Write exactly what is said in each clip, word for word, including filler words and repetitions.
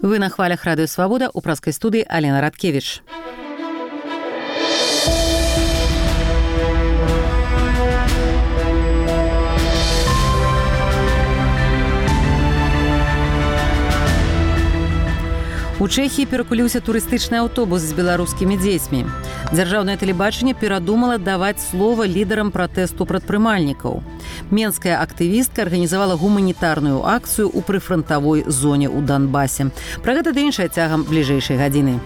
Вы на хвалях Радыё Свабода, у праскай студыі Алена Радкевіч. У Чэхіі перакуліўся турыстычны аўтобус з беларускімі дзецьмі. Дзяржаўнае тэлебачанне перадумала даваць слова лідарам пратэсту прадпрымальнікаў. Менская актывістка арганізавала гуманітарную акцыю ў прыфрантавой зоне ў Донбасе. Пра гэта ды іншае цягам бліжэйшай гадзіны.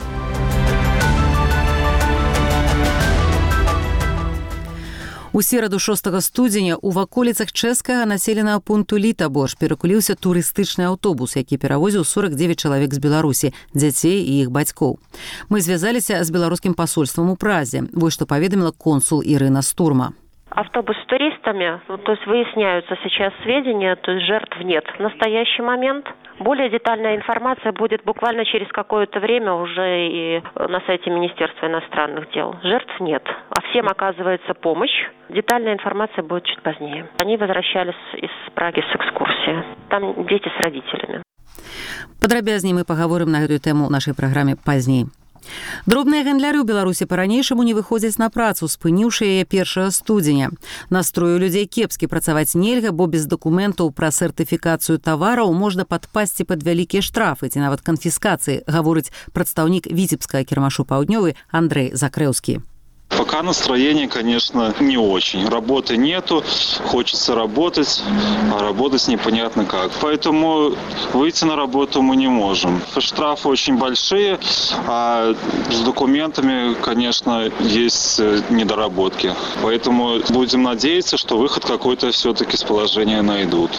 У сераду шостага студзеня ў ваколіцах чэшскага населенага пункту Літаборж перакуліўся турыстычны аўтобус, які перавозіў сорок девять чалавек з Беларусі, дзяцей і іх бацькоў. Мы звязаліся з беларускім пасольствам у Празе. Вось што паведаміла консул Ірына Стурма. Автобус с туристами, то есть выясняются сейчас сведения, то есть жертв нет. В настоящий момент более детальная информация будет буквально через какое-то время уже и на сайте Министерства иностранных дел. Жертв нет, а всем оказывается помощь. Детальная информация будет чуть позднее. Они возвращались из Праги с экскурсии. Там дети с родителями. Падрабязней мы пагаворым на гэтую тэму ў нашай праграме пазней. Дробныя гандляры ў Беларусі па-ранейшаму не выходзяць на працу, спыніўшы яе першага студзеня. Настрою людзей кепскі, працаваць нельга, бо без дакументаў пра сертыфікацыю тавараў можна падпасці пад вялікія штрафы ці нават канфіскацыі, гаворыць прадстаўнік Віцебскага кірмашу «Паўднёвы» Андрэй Закрэўскі. Пока настроение, конечно, не очень. Работы нету, хочется работать, а работать непонятно как. Поэтому выйти на работу мы не можем. Штрафы очень большие, а с документами, конечно, есть недоработки. Поэтому будем надеяться, что выход какой-то все-таки с положения найдут.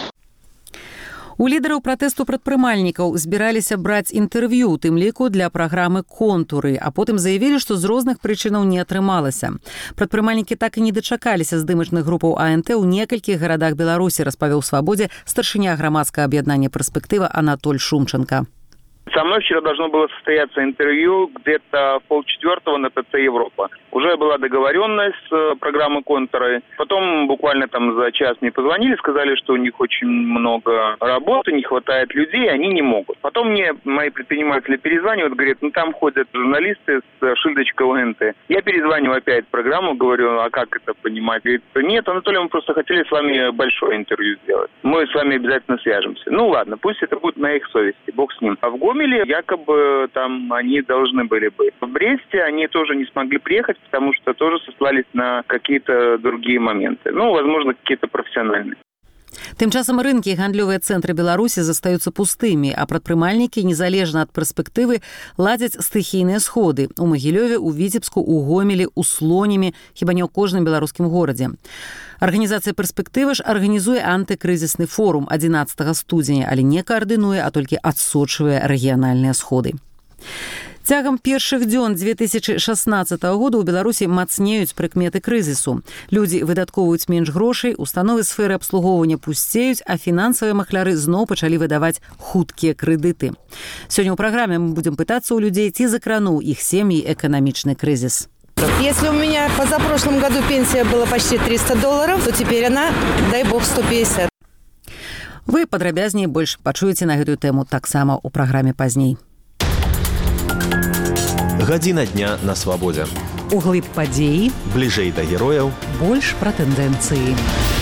У лідараў пратэсту прадпрымальнікаў збіраліся браць інтэрв'ю, у тым ліку для праграмы «Контуры», а потым заявілі, што з розных прычынаў не атрымалася. Прадпрымальнікі так і не дачакаліся здымачных групаў А Н Т ў некалькіх гарадах Беларусі, распавёў «Свабодзе» старшыня грамадскага аб'яднання «Перспектыва» Анатоль Шумченко. Со мной вчера должно было состояться интервью где-то в полчетвертого на Т Ц «Европа». Уже была договоренность с программой «Контуры». Потом буквально там за час мне позвонили, сказали, что у них очень много работы, не хватает людей, они не могут. Потом мне мои предприниматели перезванивают, говорят, ну там ходят журналисты с шильдочкой О Н Т. Я перезваниваю опять в программу, говорю, а как это понимать? Говорит, нет, Анатолий, мы просто хотели с вами большое интервью сделать. Мы с вами обязательно свяжемся. Ну ладно, пусть это будет на их совести, бог с ним. А в Гомеле якобы там они должны были быть. В Бресте они тоже не смогли приехать, потому что тоже сослались на какие-то другие моменты. Ну, возможно, какие-то профессиональные. Тым часам рынкі і гандлёвыя цэнтры Беларусі застаюцца пустымі, а прадпрымальнікі, незалежна ад перспектывы, ладзяць стыхійныя сходы у Магілёве, у Віцебску, у Гомелі, у Слонімі, хіба не ў кожным беларускім горадзе. Арганізацыя «Перспектыва» ж арганізуе антыкрызісны форум адзінаццатага студзеня, але не каардынуе, а толькі адсочвае рэгіянальныя сходы. Цягам першых дзён две тысячы шаснаццатага года ў Беларусі мацнеюць прыкметы крызісу. Людзі выдаткоўваюць менш грошай, установы сферы абслугоўвання пусцеюць, а фінансавыя махляры зноў пачалі выдаваць хуткія крэдыты. Сёння ў праграме мы будзем пытацца ў людзей, ці закрануў іх сем'і эканамічны крызіс. Если у меня позапрошлом году пенсия была почти триста долларов, то теперь она, дай бог, сто пятьдесят. Вы падрабязней больш пачуеце на гэтую тэму таксама ў праграме пазней. Гадзіна дня на свабодзе. Углыб падзеі, бліжэй да герояў, больш пра тэндэнцыі.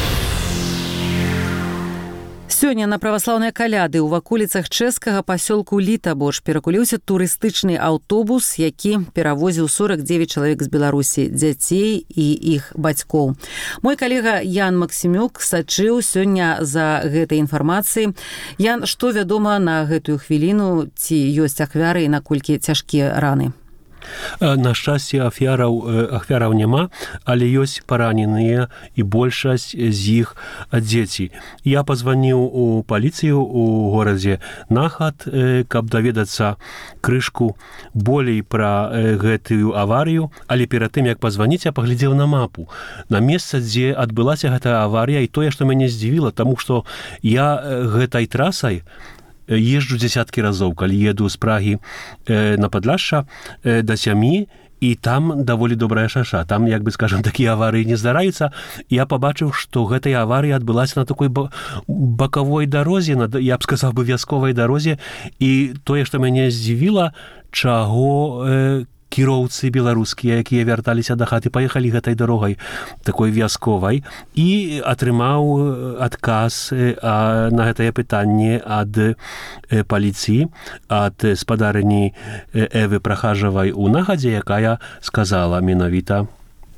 Сёння на праваслаўныя каляды ў ваколіцах чэшскага пасёлку Літаборж перакуліўся турыстычны аўтобус, які перавозіў сорок девять чалавек з Беларусі, дзяцей і іх бацькоў. Мой калега Ян Максімюк сачыў сёння за гэтай інфармацыяй. Ян, што вядома на гэтую хвіліну, ці ёсць ахвяры і наколькі цяжкія раны? На шчасце, ахвяраў, ахвяраў няма, але ёсць параненыя і большасць з іх дзеці. Я пазваніў у паліцыю у горадзе Нахат, каб даведацца крышку болей пра гэтую аварыю, але перад тым, як пазваніць, я паглядзеў на мапу. На месца, дзе адбылася гэтая аварыя, і тое, што мяне здзівіла, таму што я гэтай трасай езджу дзесяткі разоў, калі еду з Прагі на Падляшша да сям'і і там даволі добрая шаша. Там, як бы, скажем, такія аварыі не здараюцца. Я пабачыў, што гэтая аварыя адбылася на такой бакавой дарозе, на, я б сказаў бы, вясковай дарозе, і тое, што мяне здзівіла, чаго э, кіроўцы беларускія, якія вярталіся да хаты, паехалі гэтай дарогай такой вясковай і атрымаў адказ а, на гэтае пытанне ад э, паліцыі, ад спадарыні Эвы Прахажавай у нагадзе, якая сказала менавіта: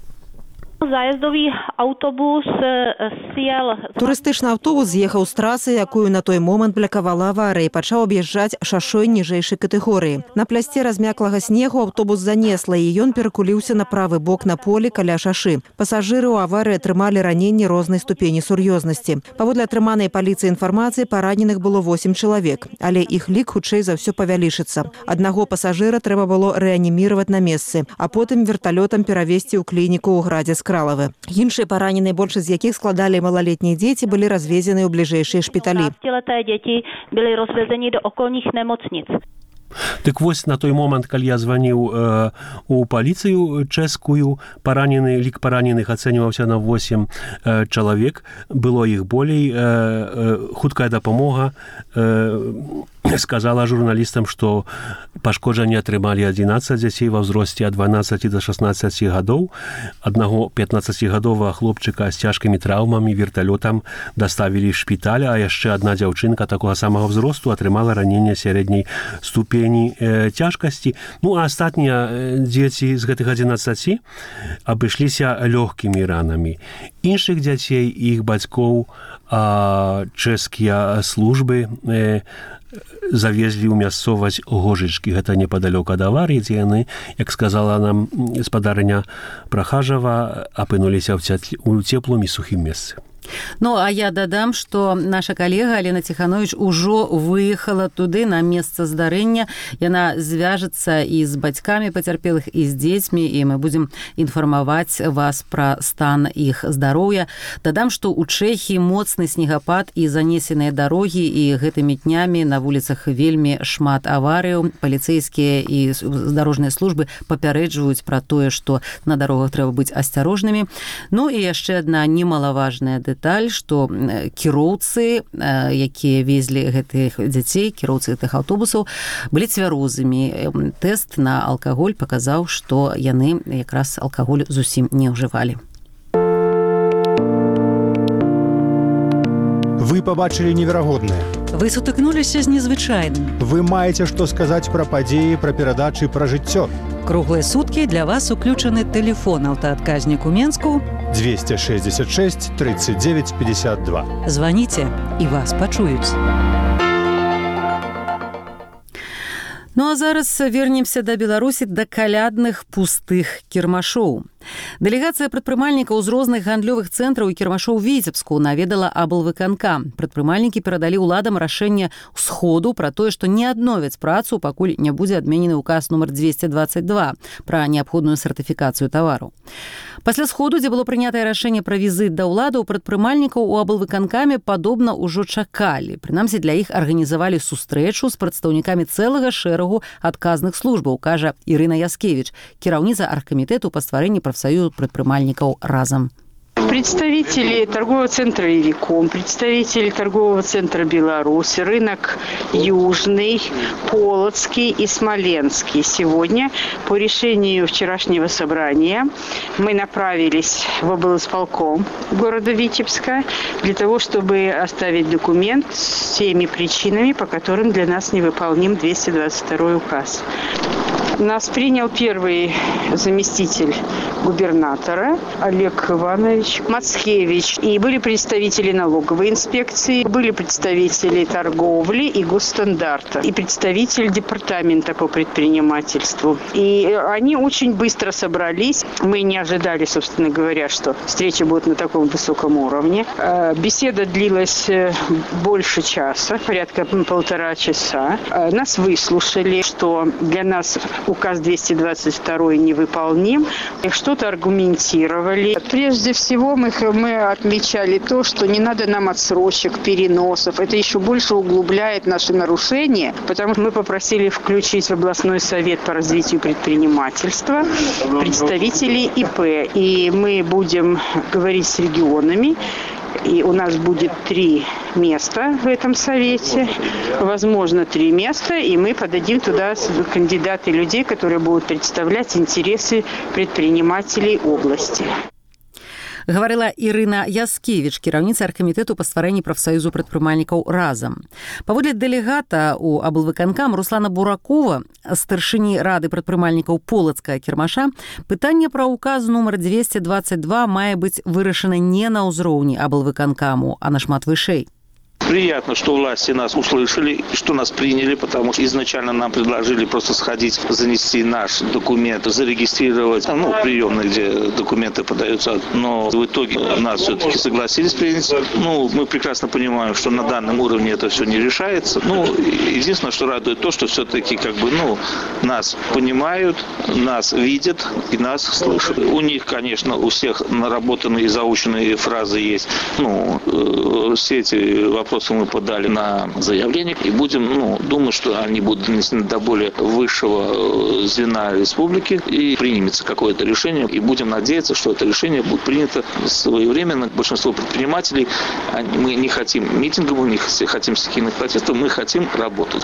Zájazdový autobus sjel... Турыстычны аўтобус з'ехаў з трасы, якую на той момант блякавала аварыя, і пачаў аб'язджаць шашой ніжэйшай катэгорыі. На плясце размяклага снегу аўтобус занесла, і ён перакуліўся на правы бок на полі каля шашы. Пасажыры ў аварыі атрымалі раненні рознай ступені сур'ёзнасці. Паводле атрыманай паліцыі інфармацыі, параненых было восем чалавек, але іх лік хутчэй за ўсё павялічыцца. Аднаго пасажыра трэба было рэаніміраваць на месцы, а потым верталётам перавезці ў клініку ў градзе Скралавы. Іншыя параненыя, большасць з якіх складалі малалетнія дзеці, былі развезены ў бліжэйшыя шпіталі. Дзеці былі развезені до окольных немоцніц. Так вось на той момант, калі я званіў э, у паліцыю чэшскую, паранены, лік параненых ацэньваўся на восем э, чалавек, было іх болей, э, э, хуткая дапамога э, сказала журналістам, што пашкоджанні атрымалі адзінаццаць дзяцей ва ўзросце ад дванаццаці да шаснаццаці гадоў. Аднаго пятнаццацігадовага хлопчыка з цяжкімі траўмамі верталётам даставілі в шпіталь, а яшчэ адна дзяўчынка такога самага ўзросту атрымала раненне сярэдняй ступені э, цяжкасці. Ну, а астатнія э, дзеці з гэтых адзінаццаці абышліся лёгкімі ранамі. Іншых дзяцей, іх бацькоў, а чэшскія службы э, завезлі ў мясцовасць Гожычкі. Гэта непадалёк ад аварыі, дзе яны, як сказала нам спадарыня Прахажава, апынуліся ў цеплым і сухім месцы. Ну, а я дадам, што наша калега Алена Ціхановіч ужо выехала туды на месца здарэння. Яна звяжацца і з бацькамі пацярпелых, і з дзецьмі, і мы будзем інфармаваць вас пра стан іх здароўя. Дадам, што ў Чэхіі моцны снегапад і занесеныя дарогі, і гэтымі днямі на вуліцах вельмі шмат аварыяў. Паліцэйскія і дарожныя службы папярэджваюць пра тое, што на дарогах трэба быць асцярожнымі. Ну і яшчэ адна немалаважная дэталь, дэталь, што кіроўцы, якія везлі гэтых дзяцей, кіроўцы гэтых аўтобусаў, былі цвярозымі. Тэст на алкаголь паказаў, што яны якраз алкаголь зусім не ўжывалі. Вы пабачылі неверагоднае. Вы сутыкнуліся з незвычайным. Вы маеце што сказаць пра падзеі, пра перадачы, пра жыццё. Круглыя суткі для вас уключаны тэлефон аўтаадказнік у Менску двести шестьдесят шесть тридцать девять пятьдесят два. Званіце, і вас пачуюць. Ну а зараз вернемся да Беларусі, да калядных пустых кірмашоў. Дэлегацыя прадпрымальнікаў з розных гандлёвых цэнтраў і кірмашоў Віцебску наведала аблвыканкам. Прадпрымальнікі перадалі ўладам рашэнне сходу пра тое, што не адновяць працу, пакуль не будзе адменены ўказ нумар двести двадцать два пра неабходную сертыфікацыю тавару. Пасля сходу, дзе было прынятае рашэнне пра візіт да ўладаў, прадпрымальнікаў у аблвыканкаме падобна ўжо чакалі. Прынамсі, для іх арганізавалі сустрэчу з прадстаўнікамі цэлага шэрагу адказных службаў, кажа Ірына Яскевіч, кіраўніца аргкамітэту па стварэнні профсоюза предпринимальников «Разом». Представители торгового центра «Ивиком», представители торгового центра «Беларусь», рынок Южный, Полоцкий и Смоленский. Сегодня по решению вчерашнего собрания мы направились в облисполком города Витебска для того, чтобы оставить документ с теми причинами, по которым для нас невыполним двести двадцать второй указ. Нас принял первый заместитель губернатора Олег Иванович Мацкевич. И были представители налоговой инспекции, были представители торговли и госстандарта, и представитель департамента по предпринимательству. И они очень быстро собрались. Мы не ожидали, собственно говоря, что встреча будет на таком высоком уровне. Беседа длилась больше часа, порядка полтора часа. Нас выслушали, что для нас указ двести двадцать два невыполним. Что-то аргументировали. Прежде всего мы, мы отмечали то, что не надо нам отсрочек, переносов. Это еще больше углубляет наши нарушения, потому что мы попросили включить в областной совет по развитию предпринимательства представителей И П. И мы будем говорить с регионами. И у нас будет три места в этом совете, возможно, три места, и мы подадим туда кандидаты людей, которые будут представлять интересы предпринимателей области. Гаварыла Ірына Яскевіч, кіраўніца аргкамітэту па стварэнні прафсаюзу прадпрымальнікаў «Разам». Паводле дэлегата ў аблвыканкам Руслана Буракова, старшыні рады прадпрымальнікаў Полацкага кірмаша, пытанне пра указ нумар двести двадцать два мае быць вырашана не на ўзроўні аблвыканкаму, а нашмат вышэй. Приятно, что власти нас услышали, что нас приняли, потому что изначально нам предложили просто сходить, занести наш документ, зарегистрировать, ну, приемный, где документы подаются. Но в итоге нас все-таки согласились принять. Ну, мы прекрасно понимаем, что на данном уровне это все не решается. Ну, единственное, что радует то, что все-таки как бы, ну, нас понимают, нас видят и нас слышат. У них, конечно, у всех наработанные и заученные фразы есть. Ну, все эти вопросы мы подали на заявление и будем, ну, думать, что они будут донесены до более высшего звена республики и примется какое-то решение. И будем надеяться, что это решение будет принято своевременно. Большинство предпринимателей, мы не хотим митингов, мы не хотим стихийных протестов, мы хотим работать.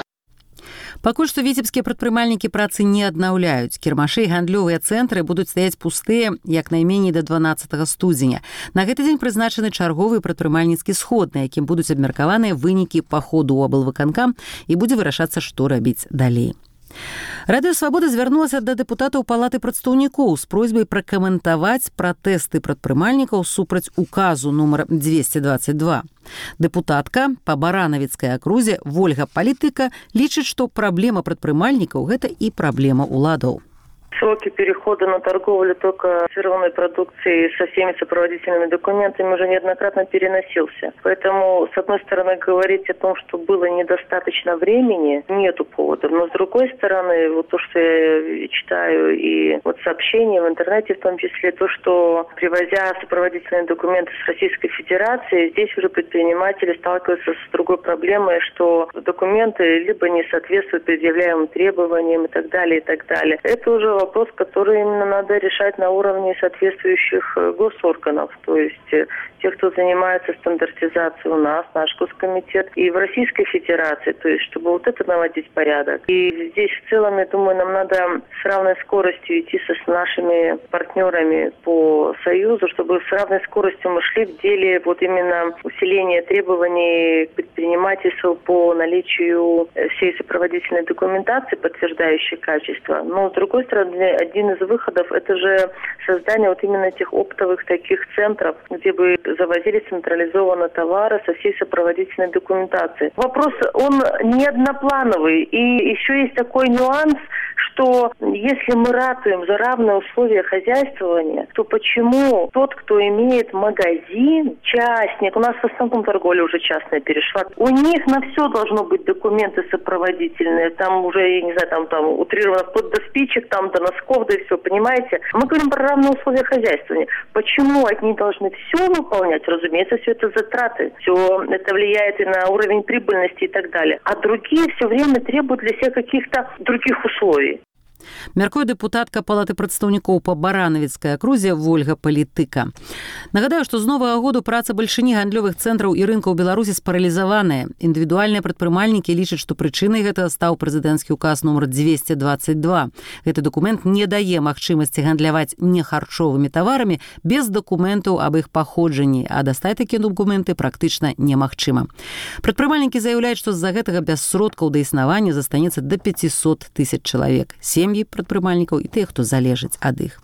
Пакуль што віцебскія прадпрымальнікі працы не аднаўляюць. Кірмашы і гандлёвыя цэнтры будуць стаяць пустыя як найменей да дванаццатага студзеня. На гэты дзень прызначаны чарговы прадпрымальніцкі сход, на якім будуць абмеркаваныя вынікі паходу ў аблвыканкам і будзе вырашацца, што рабіць далей. Радыё Свабода звярнулася да дэпутатаў палаты прадстаўнікоў з просьбай пракаментаваць пратэсты прадпрымальнікаў супраць указу нумар двести двадцать два. Дэпутатка па Баранавіцкай акрузе Вольга Палітыка лічыць, што праблема прадпрымальнікаў – гэта і праблема ўладаў. Сроки перехода на торговлю только сырьевой продукцией со всеми сопроводительными документами уже неоднократно переносился. Поэтому, с одной стороны, говорить о том, что было недостаточно времени, нету повода. Но, с другой стороны, вот то, что я читаю, и вот сообщения в интернете в том числе, то, что, привозя сопроводительные документы с Российской Федерации, здесь уже предприниматели сталкиваются с другой проблемой, что документы либо не соответствуют предъявляемым требованиям и так далее, и так далее. Это уже вопрос, который именно надо решать на уровне соответствующих госорганов, то есть тех, кто занимается стандартизацией у нас, наш Госкомитет, и в Российской Федерации, то есть чтобы вот это наводить порядок. И здесь в целом, я думаю, нам надо с равной скоростью идти со, с нашими партнерами по Союзу, чтобы с равной скоростью мы шли в деле вот именно усиления требований к предпринимательству по наличию всей сопроводительной документации, подтверждающей качество. Но, с другой стороны, один из выходов – это же создание вот именно этих оптовых таких центров, где бы завозили централизованно товары со всей сопроводительной документацией. Вопрос, он не одноплановый. И еще есть такой нюанс, что если мы ратуем за равные условия хозяйствования, то почему тот, кто имеет магазин, частник, у нас в основном торговля уже частная перешла, у них на все должно быть документы сопроводительные, там уже, я не знаю, там, там утрированно вплоть до спичек, там до носков, да и все, понимаете? Мы говорим про равные условия хозяйствования. Почему одни должны все выполнять? Разумеется, все это затраты, все это влияет и на уровень прибыльности и так далее. А другие все время требуют для себя каких-то других условий. Мяркуе дэпутатка палаты прадстаўнікоў па Баранавіцкай акрузе Вольга Палітыка. Нагадаю, што з новага году праца бальшыні гандлёвых цэнтраў і рынкаў Беларусі спаралізаваная. Індывідуальныя прадпрымальнікі лічаць, што прычынай гэтага стаў прэзідэнцкі указ нумар двести двадцать два. Гэты дакумент не дае магчымасці гандляваць нехарчовымі таварамі без дакументаў аб іх паходжанні, а дастаць такія дакументы практычна немагчыма. Прадпрымальнікі заяўляюць, што з-за гэтага без сродкаў да існавання застанецца да пятьсот тысяч чалавек. Сем'і прадпрымальнікаў і тых, хто залежыць ад іх.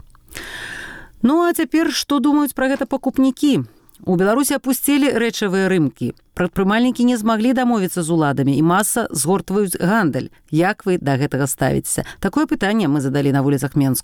Ну, а цяпер што думаюць пра гэта пакупнікі? У Беларусі апусцілі рэчавыя рынкі. Прадпрымальнікі не змаглі дамовіцца з уладамі і маса згортваюць гандаль. Як вы да гэтага ставіцеся? Такое пытанне мы задалі на вуліцах Менску.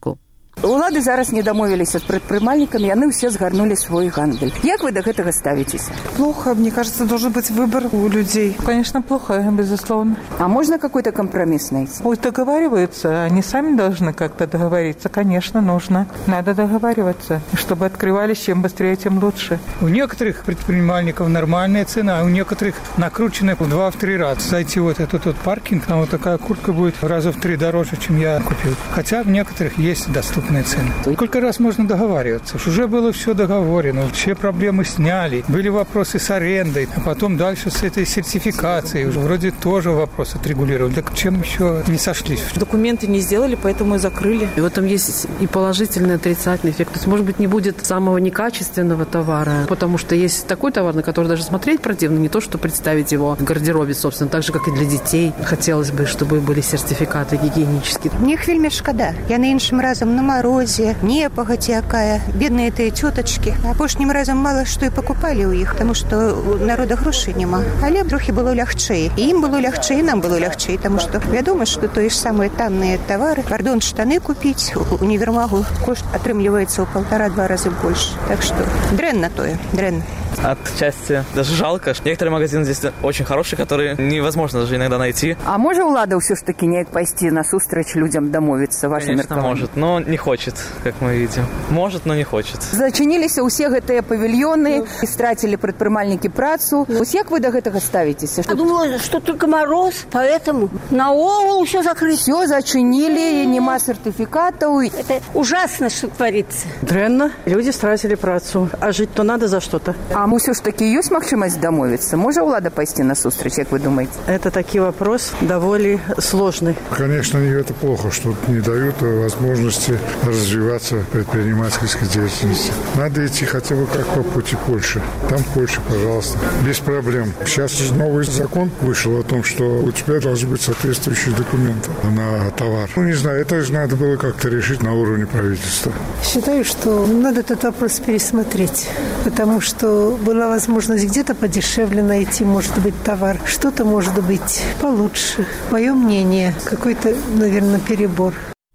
Улады зараз не дамовіліся з прадпрымальнікамі, яны ўсе згарнулі свой гандаль. Як вы до гэтага ставитесь? Плохо. Мне кажется, должен быть выбор у людей. Конечно, плохо, безусловно. А можно какой-то компромисс найти? Пусть договариваются. Они сами должны как-то договориться. Конечно, нужно. Надо договариваться. Чтобы открывались, чем быстрее, тем лучше. У некоторых предпринимальников нормальная цена, а у некоторых накрученная в два-три раза. Зайти вот этот вот паркинг, там вот такая куртка будет раза в три дороже, чем я купил. Хотя в некоторых есть доступные цены. Сколько раз можно договариваться? Уже было все договорено, все проблемы сняли. Были вопросы с арендой, а потом дальше с этой сертификацией. Уже вроде тоже вопрос отрегулировали. Так чем еще не сошлись? Документы не сделали, поэтому и закрыли. И в этом есть и положительный, и отрицательный эффект. То есть, может быть, не будет самого некачественного товара, потому что есть такой товар, на который даже смотреть противно, не то, что представить его в гардеробе, собственно, так же, как и для детей. Хотелось бы, чтобы были сертификаты гигиенические. Мне их вельми шкода. Я на іншым разом на морозе, непогодь якая, бедные эти теточки. Апошнім разом мало что и покупали у их, потому что у народа грошей нема. Але трохи было лягчэй. И им было лягчэй, и нам было лягчэй, потому что я думаю, что то же самые танные товары, пардон, штаны купить у универмагу кошт отрымливается в полтора-два раза больше. Так что дрэнна тое, дрэнна. Отчасти даже жалко. Некоторые магазины здесь очень хорошие, которые невозможно даже иногда найти. А может улада все ж таки неяк пойти насустрач людям домовиться? Конечно, может, но не хочет, как мы видим. Может, но не хочет. Зачинились все гэтыя павильоны, истратили предпринимальники працу. Вот как вы до гэтага ставитесь? Я думала, что только мороз, поэтому наогул все закрыто. Все зачинили, нема сертификатов. Это ужасно, что творится. Дрэнна. Люди стратили працу. А жить-то надо за что-то. А все ж таки есть магчымасць дамовиться? Может улада пойти насустрач, как вы думаете? Это такой вопрос довольно сложный. Конечно, это плохо, что не дают возможности развиваться предпринимательской деятельности. Надо идти хотя бы как по пути Польши. Там Польша, пожалуйста, без проблем. Сейчас новый закон вышел о том, что у тебя должны быть соответствующие документы на товар. Ну, не знаю, это же надо было как-то решить на уровне правительства. Считаю, что надо этот вопрос пересмотреть, потому что была возможность где-то подешевле найти, может быть, товар. Что-то может быть получше. Мое мнение, какой-то, наверное, перебор.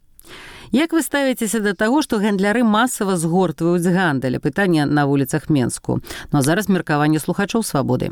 Як вы ставіцеся да таго, што гандляры масава згортваюць з гандаля? Пытанне на вуліцах Менску. Ну а зараз меркаванне слухачоў «Свабоды».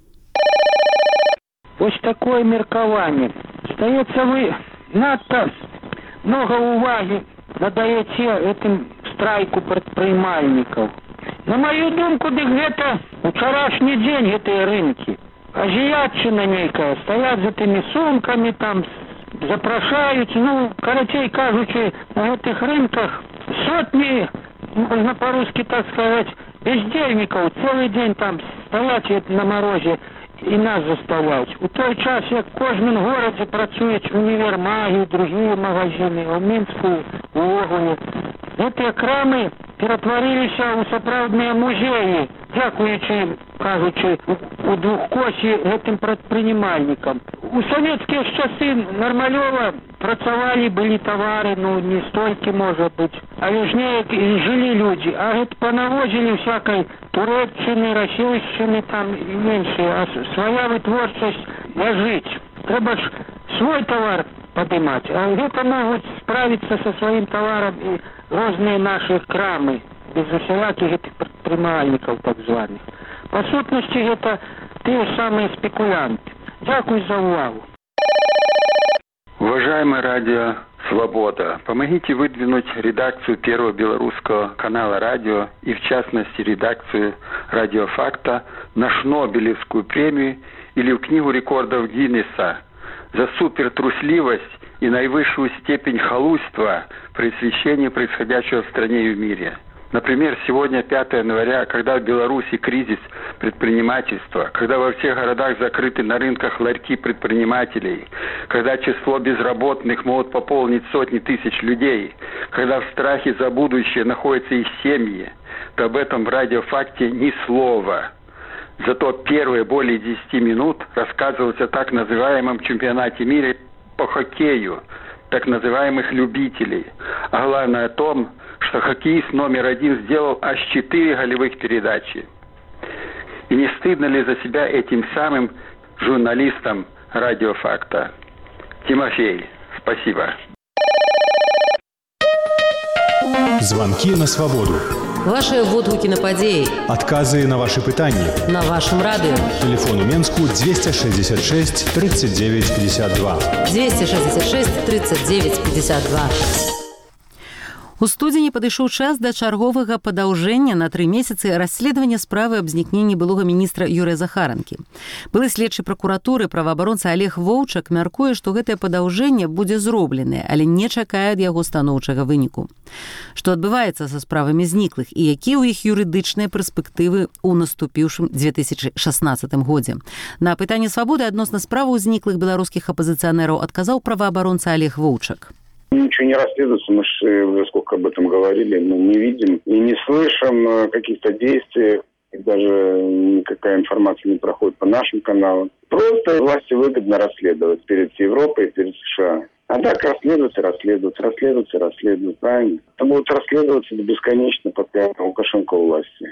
Ось такое меркаванне. Здаецца, вы надта много уваги надаеце этим страйку прадпрымальнікаў. На мою думку, дык гэта учарашні дзень гэтыя рынкі. Азіятчына нейкая, стаят за тымі сумкамі, там запрашаюць, ну, карацей кажучы, на гэтых рынках сотні, можно по-русски так сказать, бездельников целый день там стоять на морозе и нас заставляють. У той час, як в кожному городі працюють універмаги, другі магазини, у Мінську, у Огулі, ці крами перетворилися у сапраўдныя музеї, дякуючи, кажучи, у двухкосі гэтым прадпрымальнікам. У советскія часы нормалёва працавалі, былі товары, ну не столькі, может быть, але ж неяк жылі люди, а гэта понавозили всякой турецчыны, расейшчыны там и меньше, а своя вытворчасць ляжыць. Трэба ж свой товар поднимать, а гэта могут справиться со своим товаром и разные наши крамы, без усяляких этих предпринимальников так званых. По сутности это те самые спекулянты. Дякую за увагу. Уважаемое радио «Свобода», помогите выдвинуть редакцию Первого белорусского канала радио и, в частности, редакцию «Радио Факта» на Шнобелевскую премию или в Книгу рекордов Гиннесса за супертрусливость и наивысшую степень халуйства при освещении происходящего в стране и в мире. Например, сегодня пятое января, когда в Беларуси кризис предпринимательства, когда во всех городах закрыты на рынках ларьки предпринимателей, когда число безработных могут пополнить сотни тысяч людей, когда в страхе за будущее находятся их семьи, то об этом в радиофакте ни слова. Зато первые более десяти минут рассказывалось о так называемом чемпионате мира по хоккею, так называемых любителей, а главное о том, что хоккеист номер один сделал аж четыре голевых передачи. И не стыдно ли за себя этим самым журналистам радиофакта? Тимофей, спасибо. Звонки на свободу. Ваши водгукі на падзеі. Адказы на ваши пытанні. На вашем радио. Телефон у Менску двести шестьдесят шесть тридцать девять пятьдесят два. двести шестьдесят шесть тридцать девять пятьдесят два. У студзені падышоў час да чарговага падаўжэння на тры месяцы расследавання справы аб знікненні былога міністра Юрыя Захаранкі. Былы следчы пракуратуры праваабаронца Олег Воўчак мяркуе, што гэтае падаўжэнне будзе зробленае, але не чакае ад яго станоўчага выніку. Што адбываецца са справамі зніклых і якія ў іх юрыдычныя перспектывы ў наступіўшым две тысячи шестнадцатым годзе. На пытанне свабоды адносна справаў зніклых беларускіх апазіцыянераў адказаў праваабаронца Олег Воўчак. Ничего не расследуется, мы же уже сколько об этом говорили, мы не видим и не слышим каких-то действий, и даже никакая информация не проходит по нашим каналам. Просто власти выгодно расследовать перед Европой и перед США. А так расследуются, расследуются, расследуются, расследуются, правильно? Это будет расследоваться бесконечно, пока Лукашенко у власти.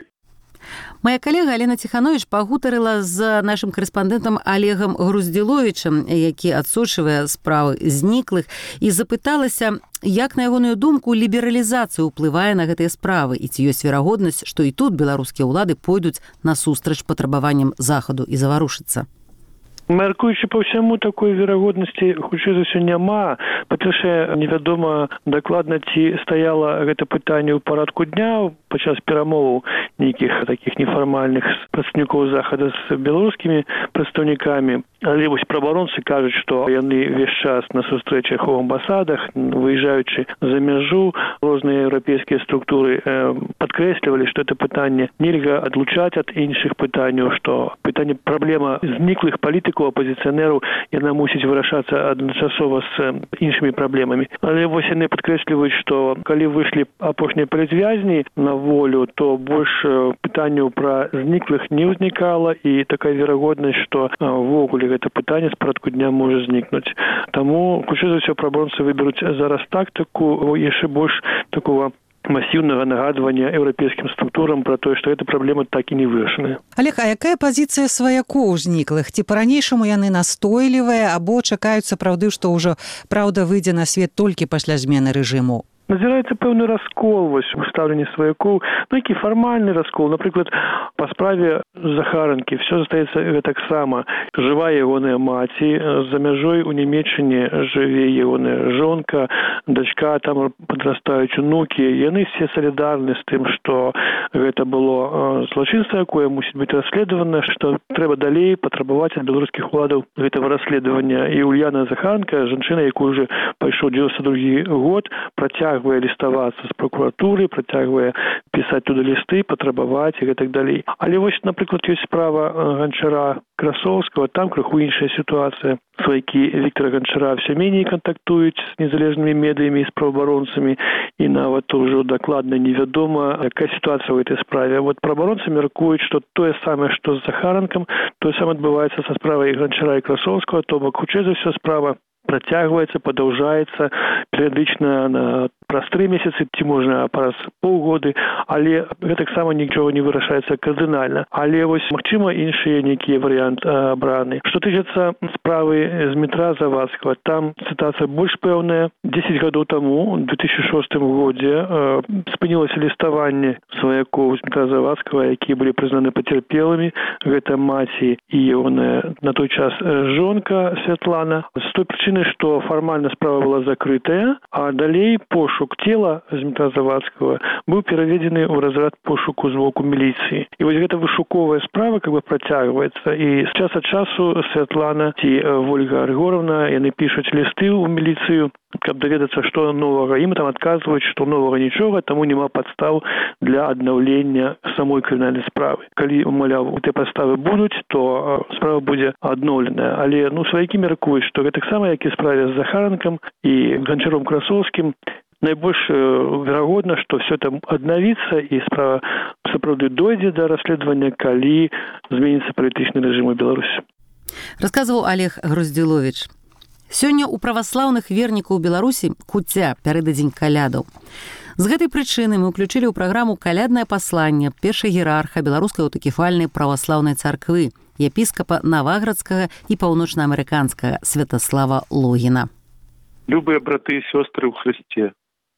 Моя калега Алена Ціхановіч пагутарыла з нашым карэспандэнтам Олегам Груздзіловічам, які адсочвае справы зніклых, і запыталася, як, на ягоную думку, лібералізацыя ўплывае на гэтыя справы і ці ёсць верагоднасць, што і тут беларускія ўлады пойдуць насустрач патрабаванням захаду і заварушыцца. Мяркуючы па ўсяму, такой верагоднасці хутчэй за ўсё няма. Па-першае, невядома дакладна, ці стаяла гэта пытанне ў парадку дня падчас перамоваў нейкіх такіх нефармальных прадстаўнікоў захада з беларускімі прадстаўнікамі. Але вось праваабаронцы кажуць, што яны ўвесь час на сустрэчах у амбасадах, выязджаючы за мяжу, розныя еўрапейскія структуры э, падкрэслівалі, што это пытанне нельга адлучаць ад іншых пытанняў, што пытанне праблема зніклых палітыкаў, апозіцыянераў, яна мусіць вырашацца адначасова з іншымі праблемамі. Але вось яны падкрэсліваюць, што калі выйшлі апошнія палітвязні на волю, то больш пытанняў пра зніклых не ўзнікала, і такая верагоднасць, што ввогуле гэта пытанне з парадку дня можа знікнуць. Таму, хутчэй за ўсё, праваабаронцы выберуць зараз тактыку яшчэ больш такого массіўнага нагадвання еўрапейскім структурам пра тое, што эта праблема так і не вырашаная. Олег, а якая пазіцыя сваякоў зніклых? Ці па-ранейшаму яны настойлівыя, або чакаюць сапраўды, што ўжо праўда выйдзе на свет толькі пасля змены рэжыму? Назіраецца пэўны раскол вось у стаўленні сваякоў, ну які фармальны раскол. Напрыклад, па справе Захаранкі все застаецца гэтаксама. Жыва ягоная маці, за мяжой у Нямецчыне жыве ягоная жонка, дачка, там падрастаюць унукі. Яны все салідарны з тым, што гэта было злачынства, якое мусіць быць расследавана, што трэба далей патрабаваць ад беларускіх уладаў гэтага расследавання. І Ульяна Захаранка, жанчына, якую уже пайшоў дзевяносто другі год, працягвае ліставацца з прокуратуры, працягвае пісаць туды лісты, патрабаваць і гэтак далей. Але вось, напрыклад, ёсць справа Ганчара Красоўскага, там крыху іншая сітуацыя. Сваякі Віктара Ганчара все меней кантактуюць з незалежнымі медыямі і з праваабаронцамі, і нават ужо дакладна невядома, якая сітуацыя ў гэтай справе. Вот праваабаронцы мяркуюць, што тое самае, што з Захаранкам, тое самае адбываецца са справай Ганчара і Красоўскага, то бок хутчэй за ўсё справа працягваецца, падаўжаецца перыядычна на праз тры месяцы, ці можна праз паўгоды, але гэтаксама нічога не вырашаецца кардынальна. Але вось, магчыма, іншыя нейкія варыянты абраны. Што тычыцца справы з Дмітра Завадскага, там сітуацыя больш пэўная. дзесяць гадоў таму, у две тысячи шостым годзе, э, спынілася ліставанне сваякоў з Дмітра Завадскага, якія былі прызнаны пацярпелымі. Гэта маці і ягоная на той час жонка Святлана. З той прычыны, што фармальна справа была закрытая, а далей пошук цела Дмітра Завадскага быў пераведзены ў разрад пошуку з боку міліцыі. І вось гэта вышуковая справа как бы працягваецца. І з час ад часу Святлана ці Вольга Григоровна, яны пішуць лісты ў міліцыю, каб даведацца, што новага. Ім там адказваюць, што новага нічога, таму няма падстаў для аднаўлення самой крымінальнай справы. Калі, маўляў, гэтыя падставы будуць, то справа будзе адноўленая. Але ну сваякі мяркуюць, што гэтаксама, як і справе з Захаранкам і Ганчаром Красоўскім, найбольш верагодна, што все там аднавіцца і справа сапраўды дойдзе да расследавання, калі зменіцца палітычны рэжым у Беларусі. Расказваў Олег Груздзіловіч. Сёння ў праваслаўных вернікаў Беларусі куцця пярэдадзень калядаў. З гэтай прычыны мы ўключылі ў праграму каляднае пасланне першай іерарха беларускай аўтакефальнай праваслаўнай царквы, епіскапа Наваградскага і паўночнаамерыканскага Святаслава Логіна. Любыя браты і сёстры ў Хрысце,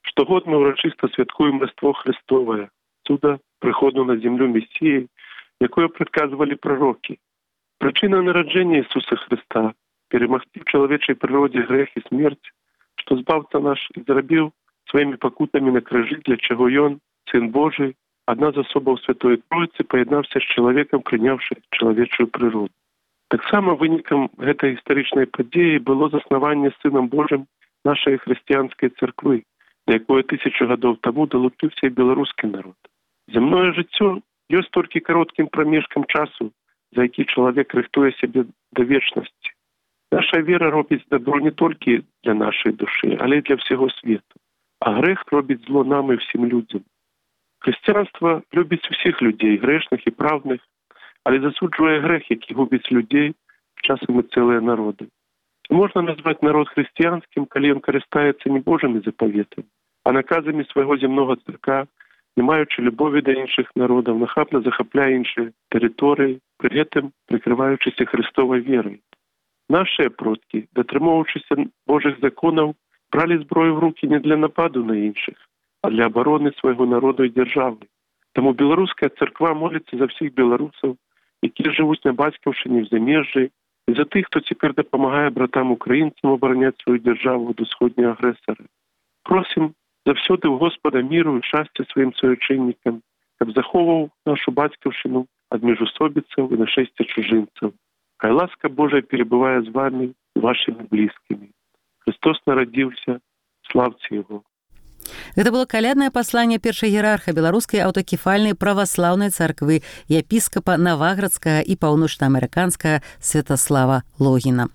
Штогод мы урачыста святкуем Рождество Христовое, цуда прыходу на землю Мессии, якое предказывали пророки. Причина нараджэння Иисуса Христа – перемагти в чалавечай прыродзе грэх і смерць, што збаўца наш і зрабіў сваімі пакутамі на крыжы, для чаго Ён, Сын Божий, адна з асобаў Святой Троицы, паяднаўся з чалавекам, прыняўшы чалавечую прыроду. Таксама вынікам гэтай гістарычнай падзеі было заснаванне Сынам Божым нашай хрысціянскай царквы, да якое тысячу гадоў таму далучыўся і беларускі народ. Зямное жыццё ёсць толькі кароткім прамежкам часу, за які чалавек рыхтуе сябе да вечнасці. Наша вера робіць добро не толькі для нашай душы, але і для ўсяго свету. А грэх робіць зло нам і ўсім людзям. Хрысціянства любіць усіх людзей, грэшных і правных, але засуджвае грэх, які губіць людзей, часам і цэлыя народы. Можна назваць народ хрысціянскім, калі ён карыстаецца не Божымі запаветамі, а наказамі свайго земнога царка, не маючы любові да іншых народаў, нахабна захапляе іншыя тэрыторыі, пры гэтым прыкрываючыся Христовай верай. Нашыя продкі, датрымоўваючыся Божых законаў, бралі зброю в рукі не для нападу на іншых, а для абароны свайго народу і дзяржавы. Таму беларуская царква моліцца за ўсіх беларусаў, якія жывуць на бацькаўшчыне в замежжы, і за тых, хто цяпер дапамагае братам-украінцам абараняць сваю дзяржаву ад усходняга агрэсара. Просім заўсёды ў Господа міру і шчасця сваім суайчыннікам, каб захоўваў нашу бацькаўшчыну ад міжусобіцаў і нашэсця чужынцаў. Хай ласка Божая перебывае з вамі і вашымі блізкімі. Христос нарадзіўся, славце Яго. Гэта было каляднае пасланне першай іерарха беларускай аўтакефальнай праваслаўнай царквы епіскапа Наваградскага і паўночнаамерыканскага Святаслава Логіна.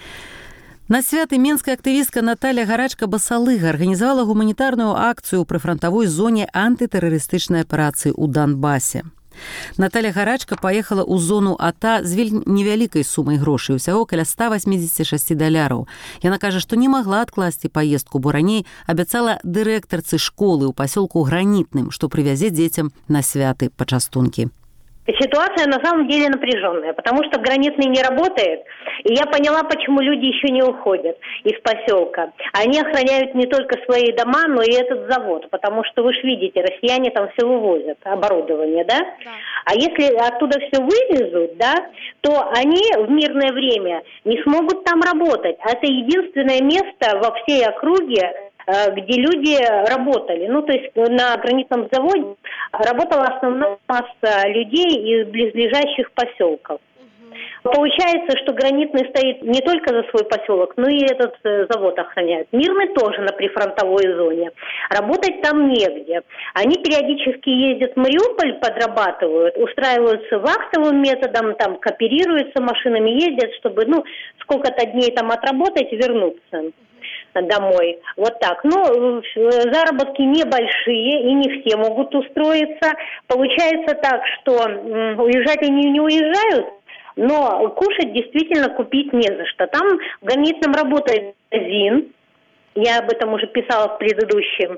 На святы менская актывістка Наталья Гарачка-Басалыга арганізавала гуманітарную акцыю ў прыфрантавой зоне антытэрарыстычнай аперацыі ў Донбасе. Наталья Гарачка паехала ў зону АТА з вельмі невялікай сумай грошай, усяго каля ста восемьдесят шесть даляраў. Яна кажа, што не магла адкласці паездку, бо раней абяцала дырэктарцы школы ў пасёлку Гранітным, што прывязе дзецям на святы пачастункі. Ситуация на самом деле напряженная, потому что Гранитный не работает, и я поняла, почему люди еще не уходят из поселка. Они охраняют не только свои дома, но и этот завод, потому что вы же видите, россияне там все вывозят, оборудование, да? Да. А если оттуда все вывезут, да, то они в мирное время не смогут там работать. Это единственное место во всей округе, где люди работали. Ну, то есть на гранитном заводе работала основная масса людей из близлежащих поселков. Угу. Получается, что Гранитный стоит не только за свой поселок, но и этот завод охраняет. Мирный тоже на прифронтовой зоне. Работать там негде. Они периодически ездят в Мариуполь, подрабатывают, устраиваются вахтовым методом, там кооперируются машинами, ездят, чтобы, ну, сколько-то дней там отработать и вернуться домой. Вот так. Но заработки небольшие, и не все могут устроиться. Получается так, что уезжать они не уезжают, но кушать действительно купить не за что. Там в Гранитном работает магазин. Я об этом уже писала в предыдущем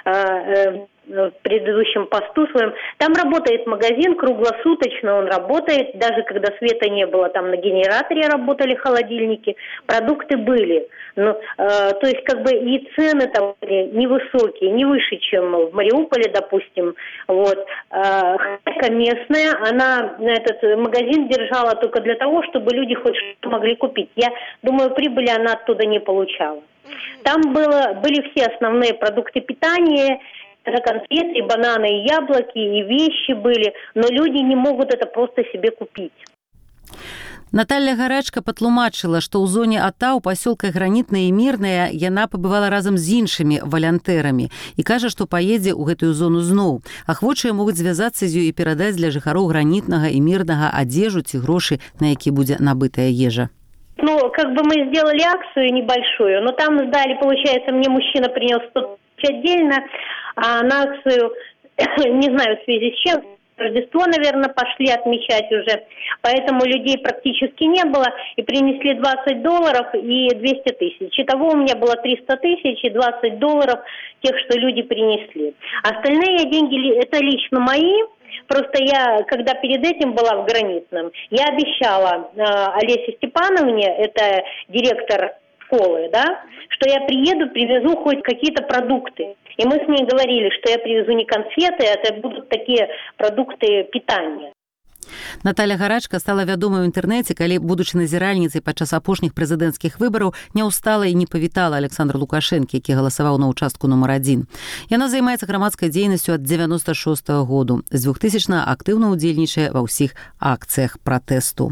в предыдущем посту своем. Там работает магазин круглосуточно, он работает, даже когда света не было, там на генераторе работали холодильники, продукты были. Ну, э, то есть как бы и цены там были невысокие, не выше, чем в Мариуполе, допустим. Вот. Э, хозяйка местная, она этот магазин держала только для того, чтобы люди хоть что-то могли купить. Я думаю, прибыли она оттуда не получала. Там было, были все основные продукты питания, это конфеты, и бананы, и яблоки, и вещи были, но люди не могут это просто себе купить. Наталья Гарачка патлумачыла, што ў зоне АТА ў пасёлках Гранітнае і Мірнае яна пабывала разам з іншымі валянтэрамі і кажа, што паедзе ў гэтую зону зноў. Ахвочыя могуць звязацца з ёй і перадаць для жыхароў Гранітнага і Мірнага адзежу ці грошы, на які будзе набытая ежа. Ну, как бы мы сделали акцию небольшую, но там сдали, получается, мне мужчина принес сто тысяч отдельно, а на акцию, не знаю, в связи с чем, Рождество, наверное, пошли отмечать уже, поэтому людей практически не было, и принесли двадцать долларов и двести тысяч. Итого у меня было триста тысяч и двадцать долларов тех, что люди принесли. Остальные деньги, это лично мои. Просто я, когда перед этим была в Гранитном, я обещала э, Олесе Степановне, это директор школы, да, что я приеду, привезу хоть какие-то продукты. И мы с ней говорили, что я привезу не конфеты, а это будут такие продукты питания. Наталя Гарачка стала вядомай у інтэрнэце, калі, будучы назіральніцай падчас апошніх прэзідэнцкіх выбараў, не ўстала і не павітала Александра Лукашэнкі, які галасаваў на ўчастку нумар адзін. Яна займаецца грамадскай дзейнасцю ад дзевяноста шостага году. З двухтысячнага актыўна ўдзельнічае ва ўсіх акцыях пратэсту.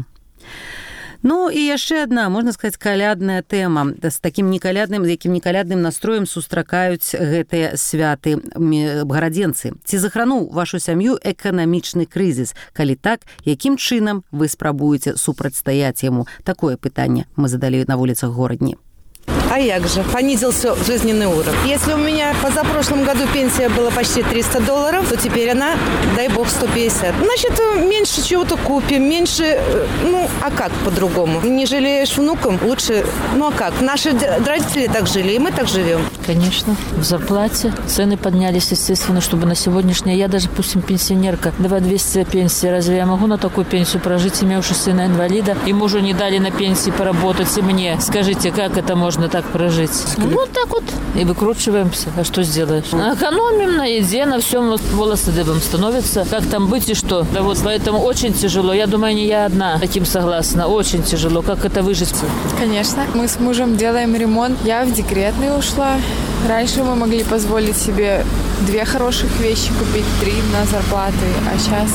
Ну і яшчэ адна, можна сказаць, калядная тэма. З такім некалядным, з якім некалядным настроем сустракаюць гэтыя святы гарадзенцы. Ці захрануў вашу сям'ю эканамічны крызіс? Калі так, якім чынам вы спрабуеце супрацьстаяць яму? Такое пытанне мы задалі на вуліцах горадні. А як же? Понизился жизненный уровень. Если у меня позапрошлом году пенсия была почти триста долларов, то теперь она, дай бог, сто пятьдесят. Значит, меньше чего-то купим, меньше... Ну, а как по-другому? Не жалеешь внукам? Лучше... Ну, а как? Наши родители так жили, и мы так живем. Конечно. В зарплате цены поднялись, естественно, чтобы на сегодняшнее... Я даже, допустим, пенсионерка, два двести пенсии. Разве я могу на такую пенсию прожить, имевши сына инвалида? И мужу не дали на пенсии поработать, и мне. Скажите, как это можно так прожить? Ну, вот так вот. И выкручиваемся. А что сделаешь? Экономим на еде, на всем. Волосы дыбом становятся. Как там быть и что? Да вот поэтому очень тяжело. Я думаю, не я одна таким согласна. Очень тяжело. Как это выжить? Конечно. Мы с мужем делаем ремонт. Я в декретный ушла. Раньше мы могли позволить себе две хороших вещи купить, три на зарплаты. А сейчас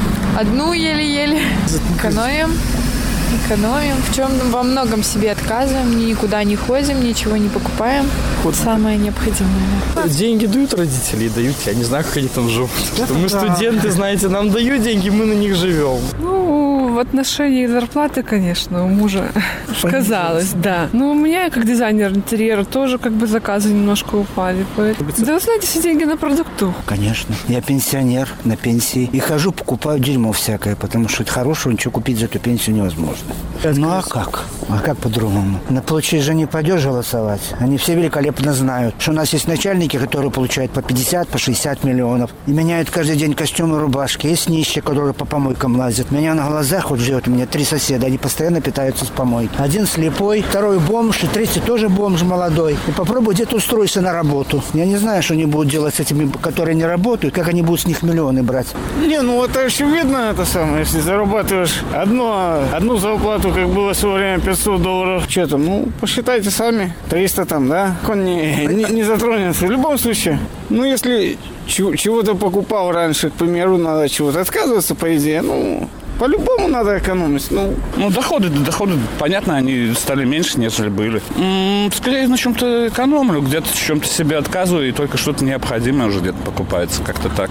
одну еле-еле. Экономим. Экономим. В чем во многом себе отказываем, никуда не ходим, ничего не покупаем. Вот самое необходимое. Деньги дают родители, дают. Я не знаю, как они там живут. Мы студенты, знаете, нам дают деньги, мы на них живем. Ну, в отношении зарплаты, конечно, у мужа сказалось, да. Но у меня, как дизайнер интерьера, тоже как бы заказы немножко упали. Поэтому... Да вы знаете, все деньги на продукту. Конечно. Я пенсионер на пенсии. И хожу, покупаю дерьмо всякое, потому что хорошего ничего купить за эту пенсию невозможно. Ну а как? А как по-другому? На площади же не пойдешь голосовать. Они все великолепно знают, что у нас есть начальники, которые получают по пятьдесят, по шестьдесят миллионов. И меняют каждый день костюмы, рубашки. Есть нищие, которые по помойкам лазят. Меня на глазах вот живет у меня три соседа. Они постоянно питаются с помойки. Один слепой, второй бомж, и третий тоже бомж молодой. И попробуй где-то устроиться на работу. Я не знаю, что они будут делать с этими, которые не работают, как они будут с них миллионы брать. Не, ну это очевидно, это самое. Если зарабатываешь одно, одну зарплату, как было в свое время пятьсот долларов, что там, ну, посчитайте сами, триста там, да, он не, не, не затронется в любом случае. Ну, если чего-то покупал раньше, к примеру, надо чего-то отказываться, по идее, ну, по-любому надо экономить. Ну, ну доходы, доходы, понятно, они стали меньше, нежели были. М-м, скорее на чем-то экономлю, где-то в чем-то себе отказываю, и только что-то необходимое уже где-то покупается, как-то так.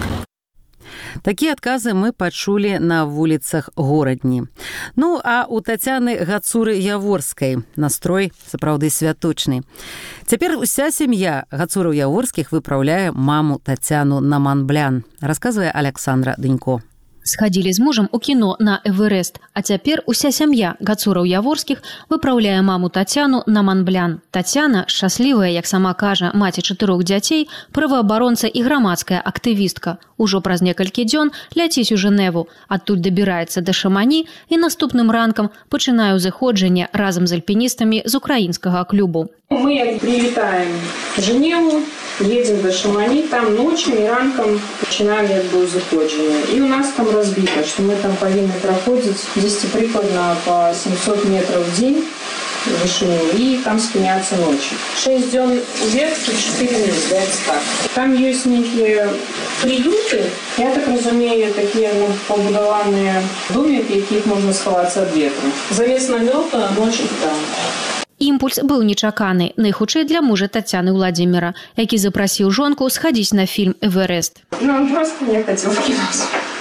Такія адказы мы пачулі на вуліцах горадні. Ну, а у Тацяны Гацуры-Яворскай настрой сапраўды святочны. Цяпер уся сям'я Гацураў-Яворскіх выпраўляе маму Тацяну на Монблян, расказвае Александра Дынько. Схадзілі з мужам у кіно на Эверест, а цяпер уся сям'я Гацураў-Яворскіх выпраўляе маму Тацяну на Монблян. Тацяна, шчаслівая, як сама кажа, маці чатырох дзяцей, праваабаронца і грамадская актывістка. Ужо праз некалькі дзён ляціць у Жэневу, адтуль дабіраецца да Шамані і наступным ранкам пачынае ўзыходжанне разам з альпіністамі з украінскага клубу. Мы прилетаем в Женеву, едем до Шамани, там ночью и ранком начинаем якби заходження. И у нас там разбито, что мы там повинны проходить десять прикладно по семьсот метров в день в вышину и там спиняться ночью. шесть дён вверх и четыре вниз, да, так. Там есть некие приюты, я так разумею, такие ну, побудованные домики, яких можно сховаться от ветра. Завес намёта, ночью там. Імпульс быў нечаканы, найхутчэй для мужа Тацяны Владимира, які запрасіў жонку схадзіць на фільм «Эверест». Ну, он просто не хотел в кино.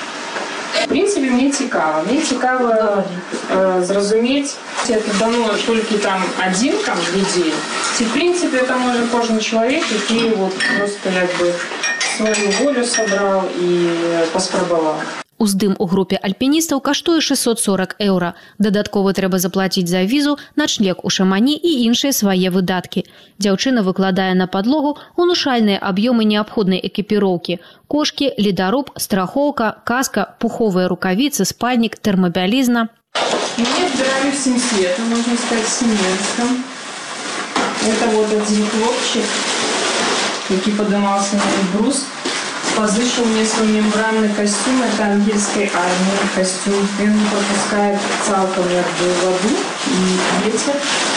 В принципе, мне цікаво. Мне цікаво э, зразумець, это дано толькі там адзінкам людзей. Ці, в принципе, это може кожен чалавек, які вот просто як бы свою волю сабраў і паспрабаваў. Уздым у групе альпіністаў каштуе шестьсот сорок еўра. Дадаткова трэба заплаціць за візу, начлег у Шамані і іншыя свае выдаткі. Дзяўчына выкладае на падлогу унушальныя аб'ёмы неабходнай экіпіроўкі: кошкі, ледаруб, страхоўка, каска, пуховыя рукавіцы, спальнік, тэрмабялізна. Мне збіраюць семь света, можна сказаць, семенскам. Это вот один хлопчик, який поднимался на Эльбрус, позычил мне свой мембранный костюм, это английской армии костюм. Он не пропускает цалком воду и ветер.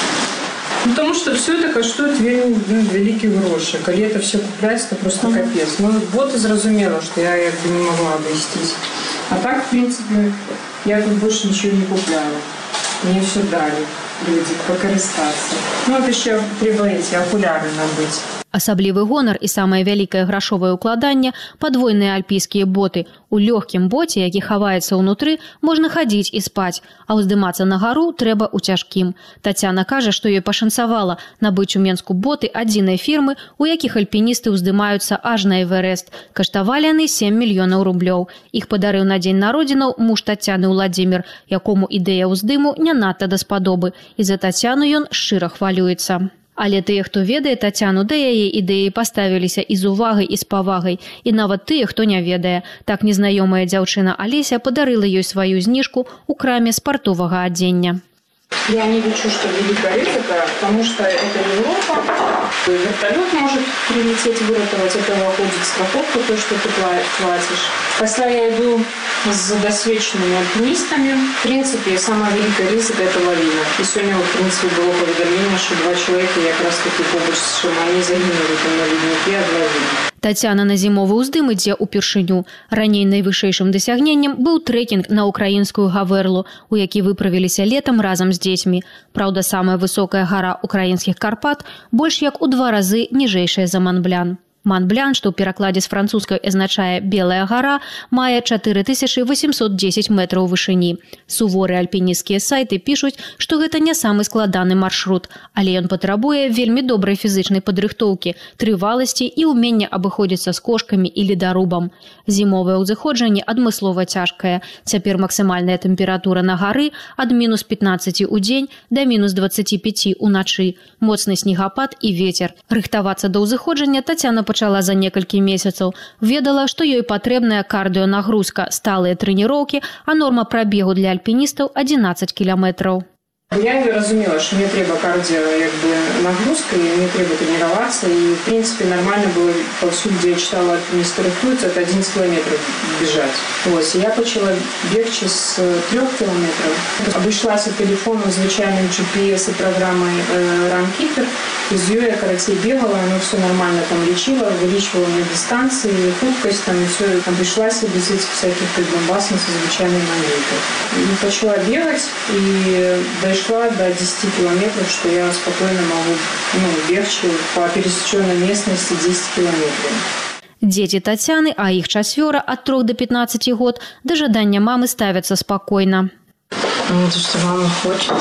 Потому что все это коштует великих грошей. Коли это все купляется, это просто капец. Ну вот и зразумела, что я как бы не могла обойтись. А так, в принципе, я тут больше ничего не купляла. Мне все дали люди покористаться. Ну вот еще треба эти окуляры набыть. Асаблівы гонар і самае вялікае грашовае ўкладанне – падвойныя альпійскія боты. У лёгкім боце, які хаваецца ўнутры, можна хадзіць і спаць, а ўздымацца на гару трэба ў цяжкім. Тацяна кажа, што ёй пашанцавала набыць у Менску боты адзінай фірмы, у якіх альпіністы ўздымаюцца аж на Эверест. Каштавалі яны сем мільёнаў рублёў. Іх падарыў на дзень народзінаў муж Тацяны Ўладзімір, якому ідэя ўздыму не надта даспадобы. І за Тацяну ён шчыра хвалюецца. Але тыя, хто ведае Тацяну, да яе ідэі паставіліся і з увагай, і з павагай. І нават тыя, хто не ведае. Так незнаёмая дзяўчына Алеся падарыла ёй сваю зніжку ў краме спартовага адзення. Я не лечу, что великая ризика, потому что это Европа. Вертолет может прилететь, выратовать, это выходит страховка, то, что ты платишь. После я иду с досвеченными альпинистами. В принципе, самая великая ризика – это лавина. И сегодня, в принципе, было поведомление, что два человека, я как раз таки побач с Шимани, загинули там на леднике от лавины. Тацяна на зімовы ўздым ідзе ўпершыню. Раней найвышэйшым дасягненнем быў трэкінг на ўкраінскую Гаверлу, у які выправіліся летам разам з дзецьмі. Праўда, самая высокая гара украінскіх Карпат больш як у два разы ніжэйшая за Манблян. Манблян, што ў перакладзе з французскай азначае «белая гара», мае чатыры тысячы восемьсот дзесяць метраў вышыні. Суворыя альпінісцкія сайты пішуць, што гэта не самы складаны маршрут, але ён патрабуе вельмі добрай фізычнай падрыхтоўкі, трываласці і ўмення абыходзіцца з кошкамі і ледарубам. Зімовае ўзыходжанне адмыслова цяжкае. Цяпер максімальная тэмпература на гары ад мінус пятнаццаць у дзень да мінус дваццаць пяць уначы. Моцны снегапад і вецер. Рыхтавацца да ўзыходжання Тацяна пачала за некалькі месяцаў. Ведала, што ёй патрэбная кардыёнагрузка, сталыя трэніроўкі, а норма прабегу для альпіністаў адзінаццаць кіламетраў. Я разумела, что мне треба кардио, как бы, нагрузка, и мне треба тренироваться. И, в принципе, нормально было повсюду, где я читала альпинисты рыхтуются, это одиннадцать километров бежать. Вот. И я начала бегче с трех километров. Обошлась телефоном звичайным джи пи эс и программой э, Runkeeper. Из нее я, короче, бегала, оно все нормально там лечило, увеличивало мне дистанции, худкость, там, и все. Обошлась без этих всяких прибамбасов со звичайной монетой. И начала бегать, и дошла до десяти километров, что я спокойно могу, ну, легче по пересеченной местности десять километров. Дзеці Тацяны, а іх чацвёра ад трох до пятнадцати год, да жадання мамы ставяцца спакойна. Ну, то, что мама хочет.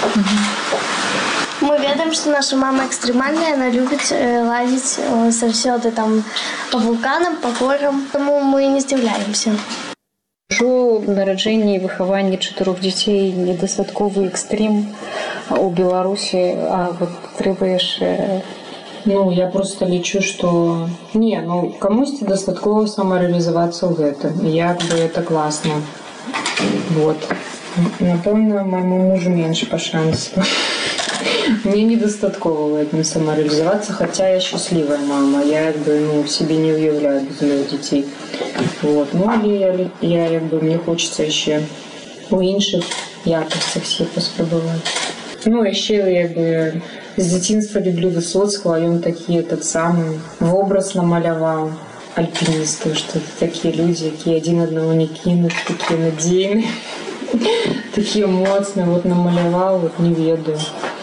Мы ведаем, что наша мама экстремальная, она любит э, лазить э, заўсёды там по вулканам, по горам, тому мы не здзіўляемся. У нараджэнні і выхаванні чатырох дзяцей недастатковы экстрим у Беларусі, а вот трэба яшчэ... Ну, я просто лічу, што... Не, ну, камусьці дастаткова самарэалізавацца ў гэтым. Як бы это класна. Вот. Напэўна, майму мужу менш па шансу. Мне недостаткова в этом самореализоваться, хотя я счастливая мама. Я как бы, ну, себе не уявляю без моих детей. Вот. Ну, але я, я как бы, мне хочется еще у іншых якостях все поспробовать. Ну, еще как бы с детства люблю Высоцкого, и он такие этот самый в образ намалявал альпинистов, что это такие люди, какие один одного не кинут, такие надійні, такие моцные, вот намалявал, вот не ведаю.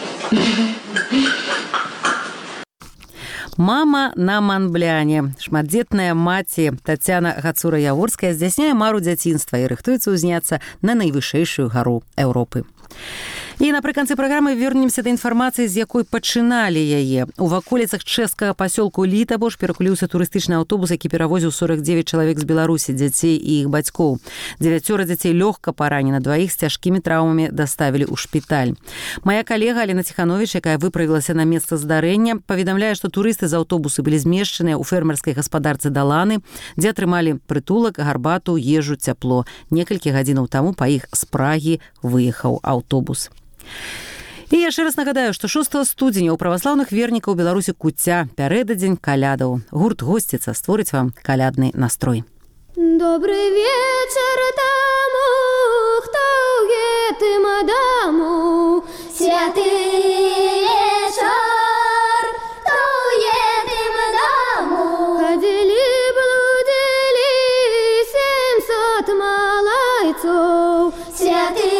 Мама на Манбляне. Шматдзетная маці Тацяна Гацура-Яворская здзяйсняе мару дзяцінства і рыхтуецца ўзняцца на найвышэйшую гару Еўропы. І напрыканцы праграмы вернемся да інфармацыі, з якой пачыналі яе. У ваколіцах чэшскага пасёлку Літабош перакуліўся турыстычны аўтобус, які перавозіў сорок девять чалавек з Беларусі, дзяцей і іх бацькоў. Дзевяцёра дзяцей лёгка паранена, дваіх з цяжкімі траўмамі даставілі ў шпіталь. Мая калега Алена Ціхановіч, якая выправілася на месца здарэння, паведамляе, што турысты з аўтобусы былі змешчаныя ў фермерскай гаспадарцы Даланы, дзе атрымалі прытулак, гарбату, ежу, цяпло. Некалькі гадзінаў таму па іх з Прагі выехаў аўтобус. І яшчэ раз нагадаю, што шостага студзеня ў праваслаўных вернікаў Беларусі куця пярэдадзень калядаў. Гурт «Госціца» створыць вам калядны настрой. Добрый вечер тому, кто етым адаму, святый вечер, кто етым адаму. Ходили, блудили семьсот малайцов, святый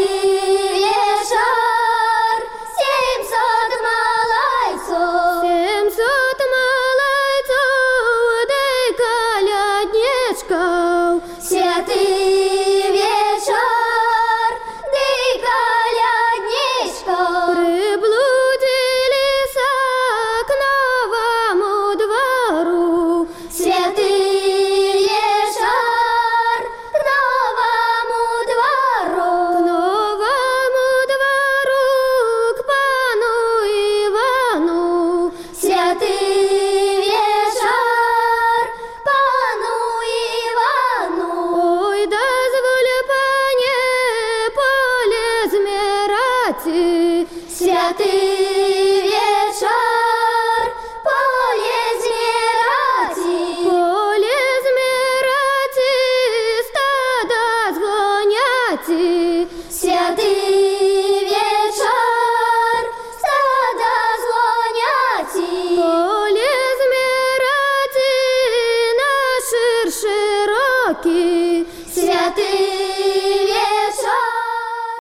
вечер, семьсот малайцов, семьсот малайцов, дай колядничков, святый вечер, дай колядничков. Приблудились к новому двору, святый вечер, к новому двору, к новому двору, к пану Ивану, святый вечер, пану Ивану. Ой, дозволь, пане, поле змерати, святый